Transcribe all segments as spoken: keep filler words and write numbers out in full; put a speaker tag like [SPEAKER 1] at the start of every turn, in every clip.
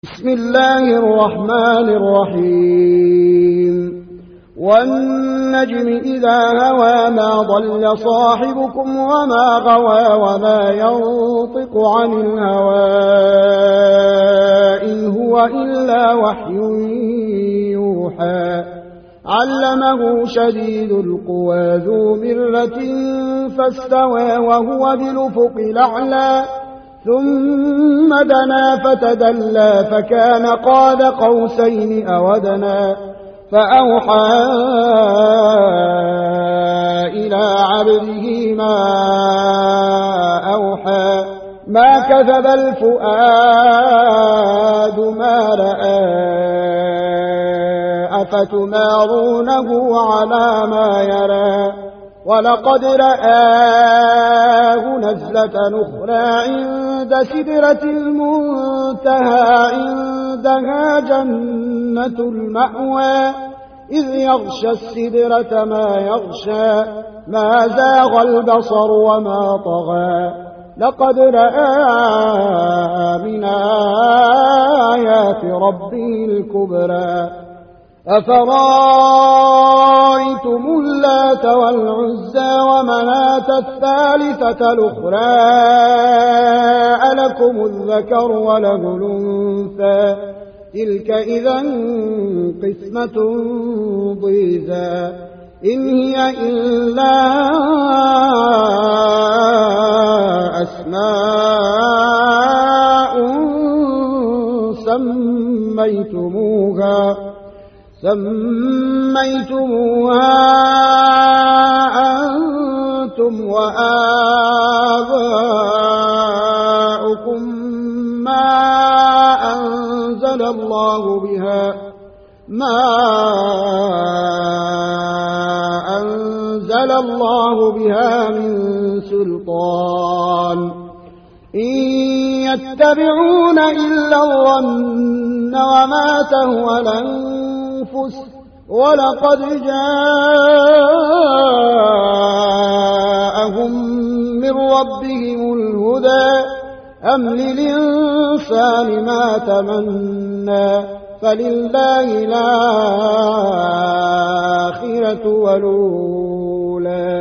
[SPEAKER 1] بسم الله الرحمن الرحيم والنجم إذا هوى ما ضل صاحبكم وما غوى وما ينطق عن الهوى إن هو إلا وحي يوحى علمه شديد القوى ذو مرة فاستوى وهو بالأفق الأعلى ثم دنا فتدلى فكان قاب قوسين أو أدنى فأوحى إلى عبده ما أوحى ما كذب الفؤاد ما رأى أفتمارونه على ما يرى ولقد رآه نزلة أخرى عند سدرة المنتهى عندها جنة المأوى إذ يغشى السدرة ما يغشى ما زاغ البصر وما طغى لقد رأى من آيات ربه الكبرى أفرأيتم اللات والعزى ومناة الثالثة الأخرى ألكم الذكر وله الأنثى تلك إذا قسمة ضيزى إن هي إلا أسماء سميتموها سميتموها أنتم وآباؤكم ما أنزل الله بها ما أنزل الله بها من سلطان إن يتبعون إلا الظن وما تهوى الأنفس ولقد جاءهم من ربهم الهدى أم للإنسان ما تمنى فلله الآخرة والأولى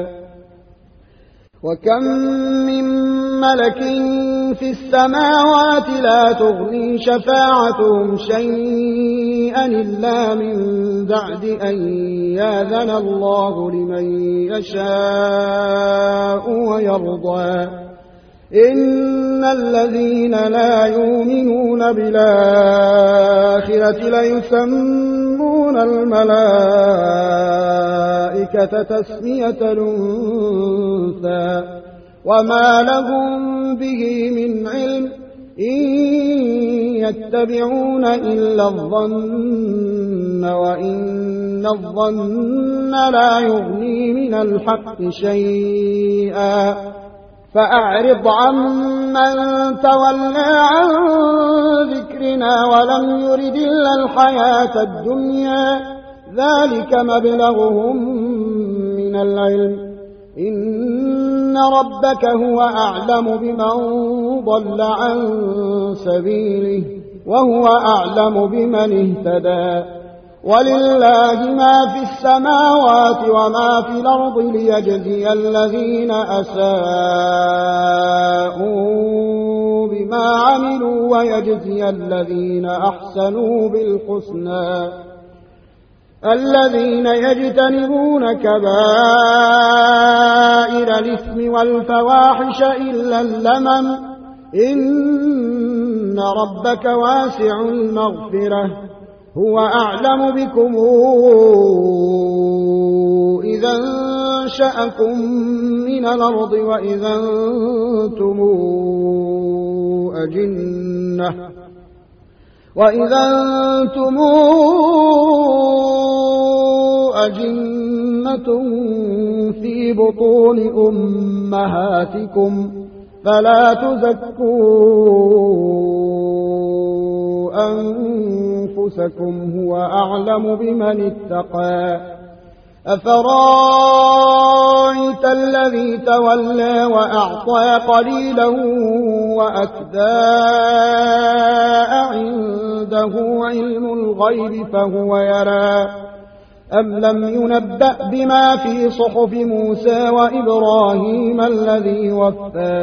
[SPEAKER 1] وكم من ملك في السماوات لا تغني شفاعتهم شيئا إلا من بعد أن يأذن الله لمن يشاء ويرضى إن الذين لا يؤمنون بالآخرة ليسمون الملائكة تسمية الأنثى وما لهم به من علم إن يتبعون إلا الظن وإن الظن لا يغني من الحق شيئا فأعرض عمن تولى عن ذكرنا ولم يرد إلا الحياة الدنيا ذلك مبلغهم من العلم إن ربك هو أعلم بمن ضل عن سبيله وهو أعلم بمن اهتدى ولله ما في السماوات وما في الأرض ليجزي الذين أساءوا بما عملوا ويجزي الذين أحسنوا بالحسنى الذين يجتنبون كبائر الإثم والفواحش إلا اللمم إن ربك واسع المغفرة هو أعلم بكم إذا انشأكم من الأرض وإذا أنتم أجنة وإذا أنتم أجنة في بطون أمهاتكم فلا تزكوا أنفسكم هو أعلم بمن اتقى أفرايت الذي تولى وأعطى قليلا وأكدى عند عنده علم الغيب فهو يرى أم لم ينبأ بما في صحف موسى وإبراهيم الذي وفى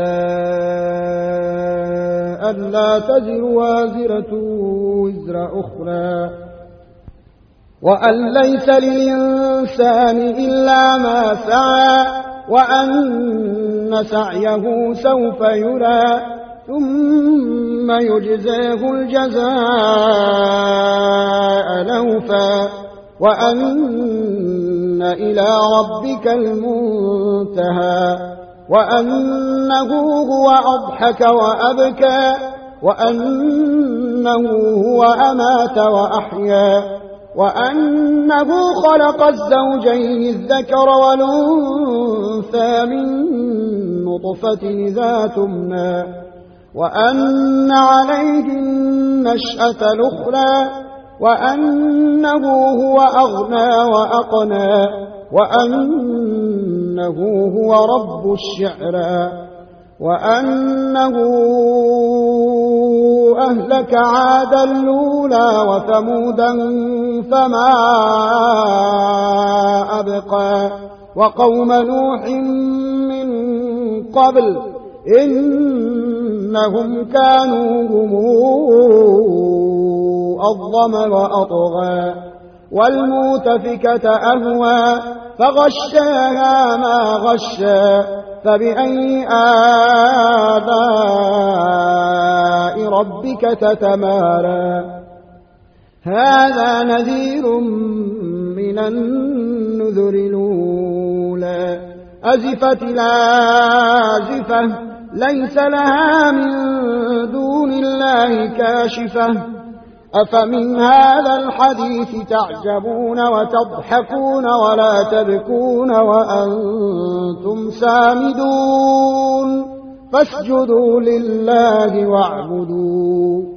[SPEAKER 1] ألا تزر وازرة وزر أخرى وأن ليس للإنسان إلا ما سعى وأن سعيه سوف يرى ثم يجزاه الجزاء الأوفى وأن إلى ربك المنتهى وأنه هو أضحك وأبكى وأنه هو أمات وأحيا وأنه خلق الزوجين الذكر والأنثى من نطفة إذا تمنى وأن عليه النشأة الأخرى وأنه هو أغنى وأقنى وأنه هو رب الشعرى وأنه أهلك عادا الأولى وثمودا فما أبقى وقوم نوح من قبل إنهم كانوا هم أظلم وأطغى والمؤتفكة أهوى فغشاها ما غشى فبأي آلاء ربك تتمارى هذا نذير من النذر الأولى أزفت الآزفة ليس لها من دون الله كاشفة أفمن هذا الحديث تعجبون وتضحكون ولا تبكون وأنتم سامدون فاسجدوا لله واعبدوا